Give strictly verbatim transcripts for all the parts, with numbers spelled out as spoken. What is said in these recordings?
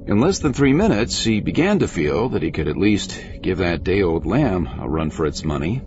In less than three minutes, he began to feel that he could at least give that day-old lamb a run for its money.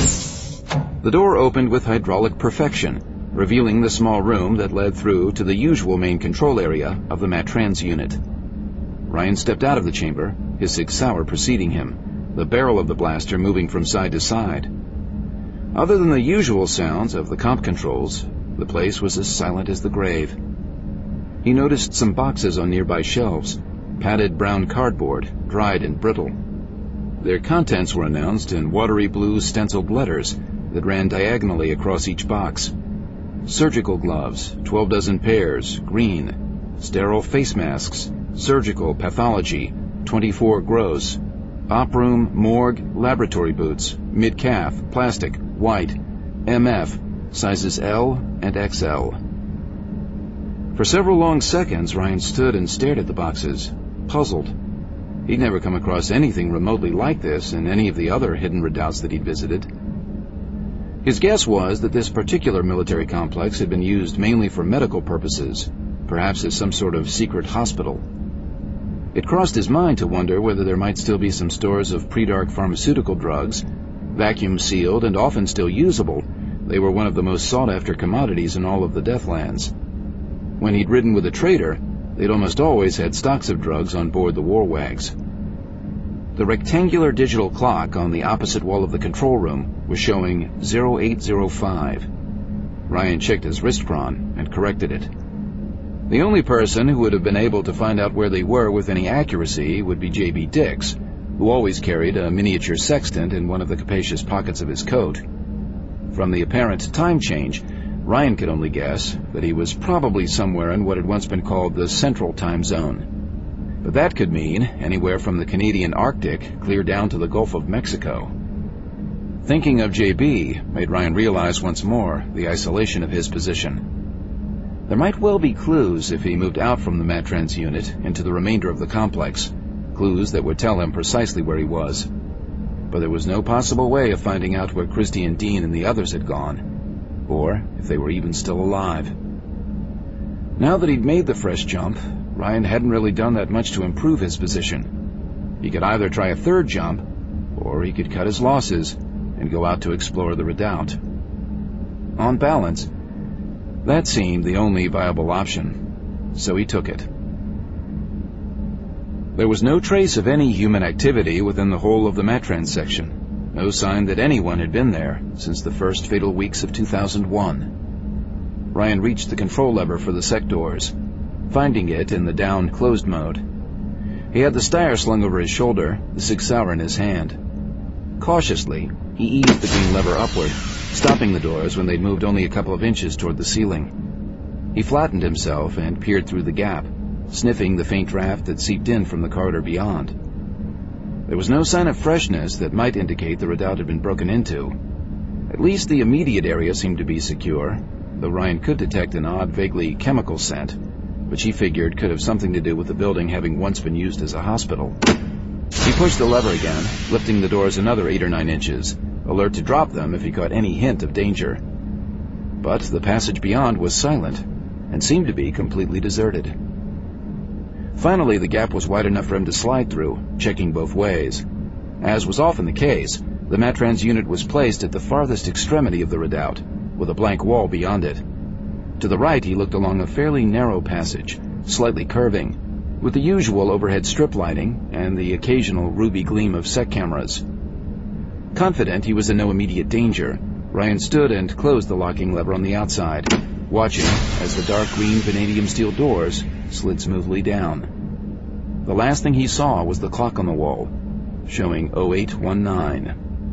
The door opened with hydraulic perfection, revealing the small room that led through to the usual main control area of the Matrans unit. Ryan stepped out of the chamber, his Sig Sauer preceding him, the barrel of the blaster moving from side to side. Other than the usual sounds of the comp controls, the place was as silent as the grave. He noticed some boxes on nearby shelves, padded brown cardboard, dried and brittle. Their contents were announced in watery blue stenciled letters that ran diagonally across each box. Surgical gloves, twelve dozen pairs, green. Sterile face masks, surgical pathology, twenty-four gross. Op room, morgue, laboratory boots, mid-calf, plastic, white, M F, sizes L and X L. For several long seconds, Ryan stood and stared at the boxes, puzzled. He'd never come across anything remotely like this in any of the other hidden redoubts that he'd visited. His guess was that this particular military complex had been used mainly for medical purposes, perhaps as some sort of secret hospital. It crossed his mind to wonder whether there might still be some stores of pre-dark pharmaceutical drugs, vacuum-sealed and often still usable. They were one of the most sought-after commodities in all of the Deathlands. When he'd ridden with a trader, they'd almost always had stocks of drugs on board the Warwags. The rectangular digital clock on the opposite wall of the control room was showing zero eight zero five. Ryan checked his wristchron and corrected it. The only person who would have been able to find out where they were with any accuracy would be J B Dix, who always carried a miniature sextant in one of the capacious pockets of his coat. From the apparent time change, Ryan could only guess that he was probably somewhere in what had once been called the Central Time Zone. But that could mean anywhere from the Canadian Arctic clear down to the Gulf of Mexico. Thinking of J B made Ryan realize once more the isolation of his position. There might well be clues if he moved out from the Matrans unit into the remainder of the complex, clues that would tell him precisely where he was. But there was no possible way of finding out where Christian Dean and the others had gone, or if they were even still alive. Now that he'd made the fresh jump, Ryan hadn't really done that much to improve his position. He could either try a third jump, or he could cut his losses and go out to explore the redoubt. On balance, that seemed the only viable option, so he took it. There was no trace of any human activity within the whole of the Matrans section, no sign that anyone had been there since the first fatal weeks of two thousand one. Ryan reached the control lever for the sec doors, finding it in the down closed mode. He had the Steyr slung over his shoulder, the Sig Sauer in his hand. Cautiously, he eased the green lever upward, stopping the doors when they'd moved only a couple of inches toward the ceiling. He flattened himself and peered through the gap, sniffing the faint draft that seeped in from the corridor beyond. There was no sign of freshness that might indicate the redoubt had been broken into. At least the immediate area seemed to be secure, though Ryan could detect an odd, vaguely chemical scent, which he figured could have something to do with the building having once been used as a hospital. He pushed the lever again, lifting the doors another eight or nine inches, alert to drop them if he caught any hint of danger. But the passage beyond was silent, and seemed to be completely deserted. Finally, the gap was wide enough for him to slide through, checking both ways. As was often the case, the Matrans unit was placed at the farthest extremity of the redoubt, with a blank wall beyond it. To the right, he looked along a fairly narrow passage, slightly curving, with the usual overhead strip lighting and the occasional ruby gleam of sec cameras. Confident he was in no immediate danger, Ryan stood and closed the locking lever on the outside, watching as the dark green vanadium steel doors slid smoothly down. The last thing he saw was the clock on the wall, showing oh eight one nine.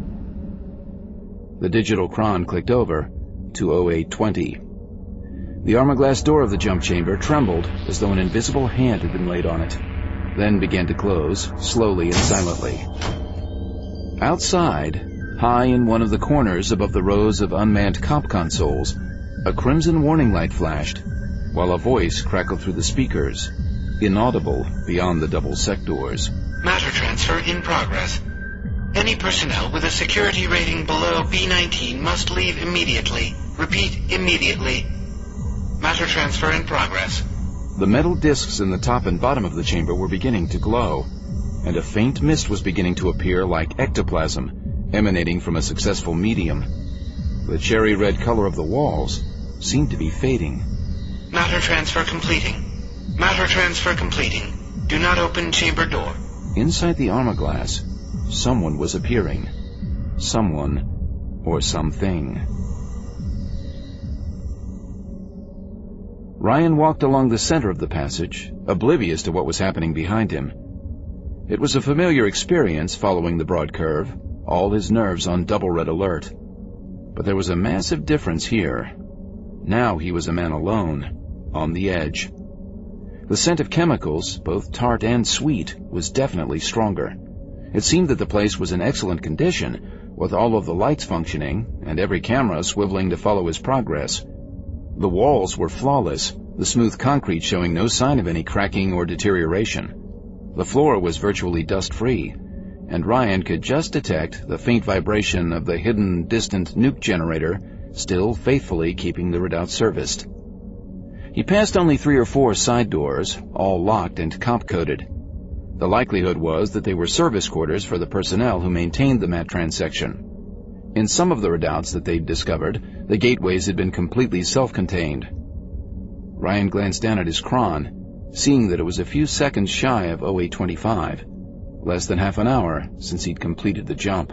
The digital chron clicked over to oh eight twenty. The armor-glass door of the jump chamber trembled as though an invisible hand had been laid on it, then began to close, slowly and silently. Outside, high in one of the corners above the rows of unmanned comp consoles, a crimson warning light flashed, while a voice crackled through the speakers, inaudible beyond the double sec doors. Matter transfer in progress. Any personnel with a security rating below B nineteen must leave immediately. Repeat, immediately. Matter transfer in progress. The metal discs in the top and bottom of the chamber were beginning to glow, and a faint mist was beginning to appear like ectoplasm, emanating from a successful medium. The cherry red color of the walls seemed to be fading. Matter transfer completing. Matter transfer completing. Do not open chamber door. Inside the armor glass, someone was appearing. Someone or something. Ryan walked along the center of the passage, oblivious to what was happening behind him. It was a familiar experience following the broad curve, all his nerves on double red alert. But there was a massive difference here. Now he was a man alone, on the edge. The scent of chemicals, both tart and sweet, was definitely stronger. It seemed that the place was in excellent condition, with all of the lights functioning and every camera swiveling to follow his progress. The walls were flawless, the smooth concrete showing no sign of any cracking or deterioration. The floor was virtually dust-free, and Ryan could just detect the faint vibration of the hidden, distant nuke generator still faithfully keeping the redoubt serviced. He passed only three or four side doors, all locked and comp-coded. The likelihood was that they were service quarters for the personnel who maintained the Matran section. In some of the redoubts that they'd discovered, the gateways had been completely self-contained. Ryan glanced down at his cron, seeing that it was a few seconds shy of oh eight twenty-five, less than half an hour since he'd completed the jump.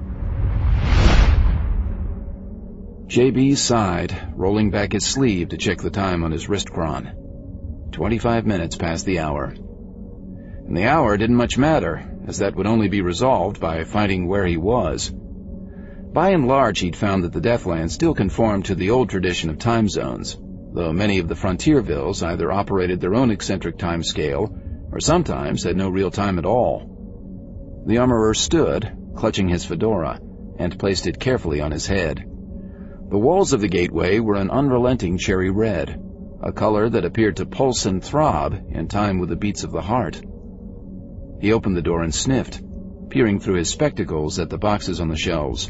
J B sighed, rolling back his sleeve to check the time on his wrist cron. Twenty-five minutes past the hour. And the hour didn't much matter, as that would only be resolved by finding where he was. By and large, he'd found that the Deathlands still conformed to the old tradition of time zones, though many of the Frontiervilles either operated their own eccentric time scale, or sometimes had no real time at all. The armorer stood, clutching his fedora, and placed it carefully on his head. The walls of the gateway were an unrelenting cherry red, a color that appeared to pulse and throb in time with the beats of the heart. He opened the door and sniffed, peering through his spectacles at the boxes on the shelves.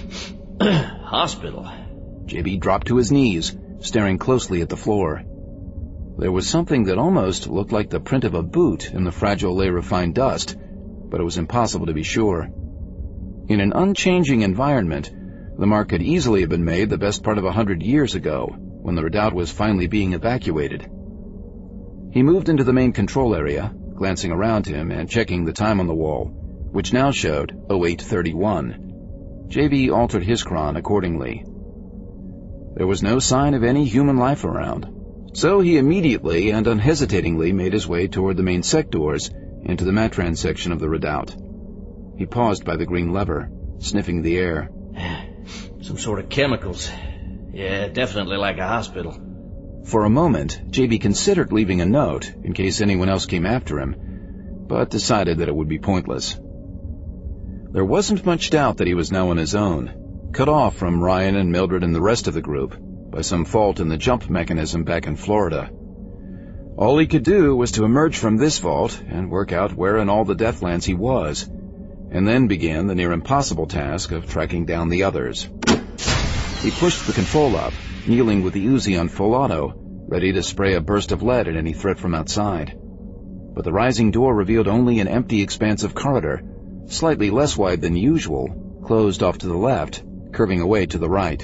Hospital. J B dropped to his knees, staring closely at the floor. There was something that almost looked like the print of a boot in the fragile layer of fine dust, but it was impossible to be sure. In an unchanging environment, the mark could easily have been made the best part of a hundred years ago, when the redoubt was finally being evacuated. He moved into the main control area, glancing around him and checking the time on the wall, which now showed oh eight thirty-one. J B altered his cron accordingly. There was no sign of any human life around, so he immediately and unhesitatingly made his way toward the main sectors into the Matran section of the redoubt. He paused by the green lever, sniffing the air. Some sort of chemicals. Yeah, definitely like a hospital. For a moment, J B considered leaving a note in case anyone else came after him, but decided that it would be pointless. There wasn't much doubt that he was now on his own, cut off from Ryan and Mildred and the rest of the group by some fault in the jump mechanism back in Florida. All he could do was to emerge from this vault and work out where in all the Deathlands he was, and then began the near-impossible task of tracking down the others. He pushed the control up, kneeling with the Uzi on full auto, ready to spray a burst of lead at any threat from outside. But the rising door revealed only an empty expanse of corridor, slightly less wide than usual, closed off to the left, curving away to the right.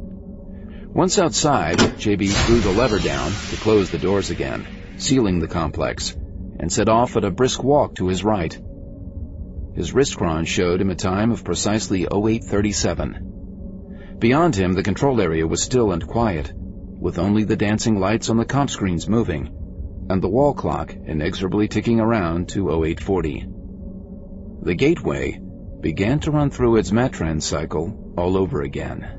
Once outside, J B threw the lever down to close the doors again, sealing the complex, and set off at a brisk walk to his right. His wristchron showed him a time of precisely oh eight thirty-seven. Beyond him, the control area was still and quiet, with only the dancing lights on the comp screens moving, and the wall clock inexorably ticking around to oh eight forty. The gateway began to run through its Matran cycle all over again.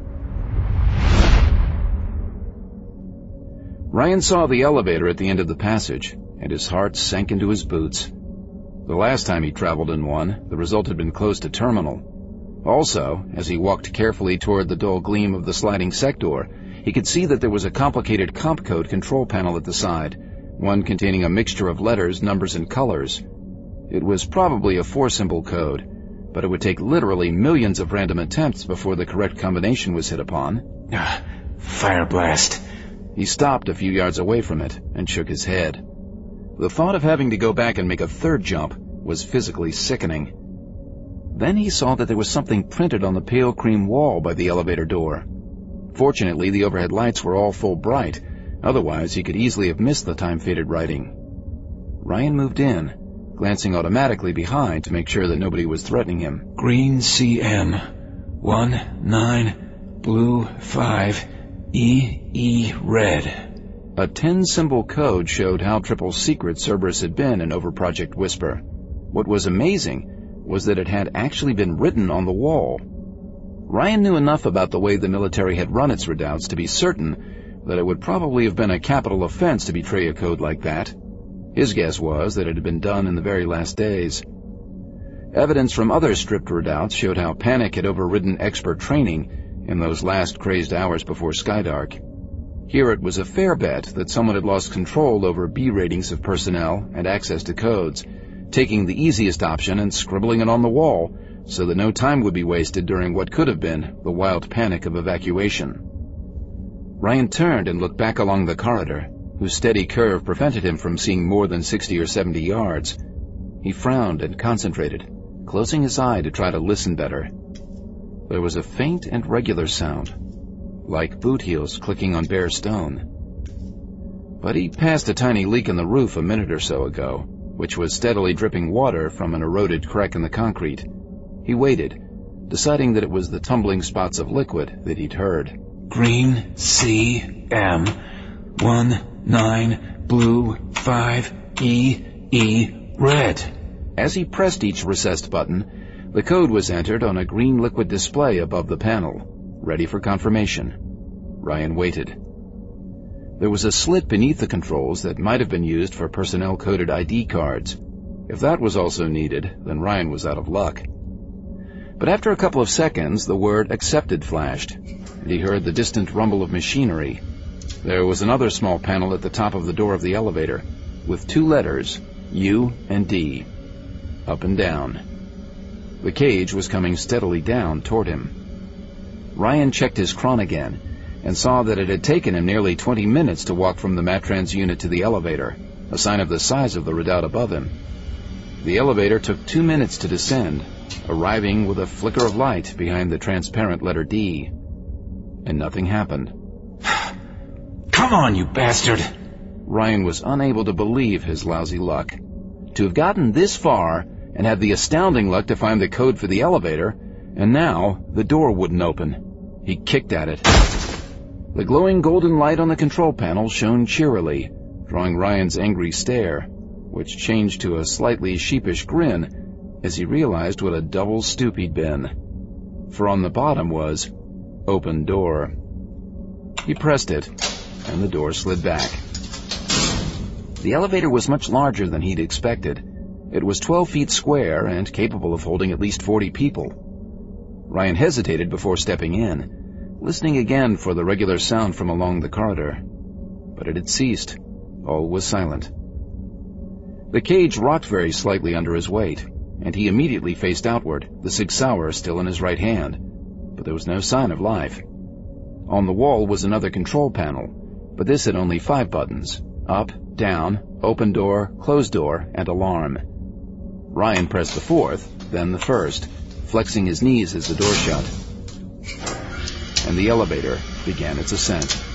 Ryan saw the elevator at the end of the passage, and his heart sank into his boots. The last time he traveled in one, the result had been close to terminal. Also, as he walked carefully toward the dull gleam of the sliding sector, he could see that there was a complicated comp code control panel at the side, one containing a mixture of letters, numbers, and colors. It was probably a four-symbol code, but it would take literally millions of random attempts before the correct combination was hit upon. Ah, fire blast. He stopped a few yards away from it and shook his head. The thought of having to go back and make a third jump was physically sickening. Then he saw that there was something printed on the pale cream wall by the elevator door. Fortunately, the overhead lights were all full bright, otherwise he could easily have missed the time-faded writing. Ryan moved in, glancing automatically behind to make sure that nobody was threatening him. Green C M, one nine, blue five, E E red. A ten-symbol code showed how triple secret Cerberus had been in Overproject Whisper. What was amazing was that it had actually been written on the wall. Ryan knew enough about the way the military had run its redoubts to be certain that it would probably have been a capital offense to betray a code like that. His guess was that it had been done in the very last days. Evidence from other stripped redoubts showed how panic had overridden expert training in those last crazed hours before Skydark. Here it was a fair bet that someone had lost control over B ratings of personnel and access to codes, taking the easiest option and scribbling it on the wall so that no time would be wasted during what could have been the wild panic of evacuation. Ryan turned and looked back along the corridor, whose steady curve prevented him from seeing more than sixty or seventy yards. He frowned and concentrated, closing his eye to try to listen better. There was a faint and regular sound, like boot heels clicking on bare stone. But he passed a tiny leak in the roof a minute or so ago, which was steadily dripping water from an eroded crack in the concrete. He waited, deciding that it was the tumbling spots of liquid that he'd heard. Green C M, one nine, blue five, E E red. As he pressed each recessed button, the code was entered on a green liquid display above the panel, ready for confirmation. Ryan waited. There was a slit beneath the controls that might have been used for personnel-coded I D cards. If that was also needed, then Ryan was out of luck. But after a couple of seconds, the word accepted flashed, and he heard the distant rumble of machinery. There was another small panel at the top of the door of the elevator, with two letters, U and D, up and down. The cage was coming steadily down toward him. Ryan checked his chron again, and saw that it had taken him nearly twenty minutes to walk from the Matrans unit to the elevator, a sign of the size of the redoubt above him. The elevator took two minutes to descend, arriving with a flicker of light behind the transparent letter D. And nothing happened. Come on, you bastard! Ryan was unable to believe his lousy luck. To have gotten this far, and had the astounding luck to find the code for the elevator, and now the door wouldn't open. He kicked at it. The glowing golden light on the control panel shone cheerily, drawing Ryan's angry stare, which changed to a slightly sheepish grin as he realized what a double stoop he'd been. For on the bottom was, "Open door." He pressed it, and the door slid back. The elevator was much larger than he'd expected. It was twelve feet square and capable of holding at least forty people. Ryan hesitated before stepping in, listening again for the regular sound from along the corridor. But it had ceased. All was silent. The cage rocked very slightly under his weight, and he immediately faced outward, the Sig Sauer still in his right hand. But there was no sign of life. On the wall was another control panel, but this had only five buttons: up, down, open door, close door, and alarm. Ryan pressed the fourth, then the first, flexing his knees as the door shut. And the elevator began its ascent.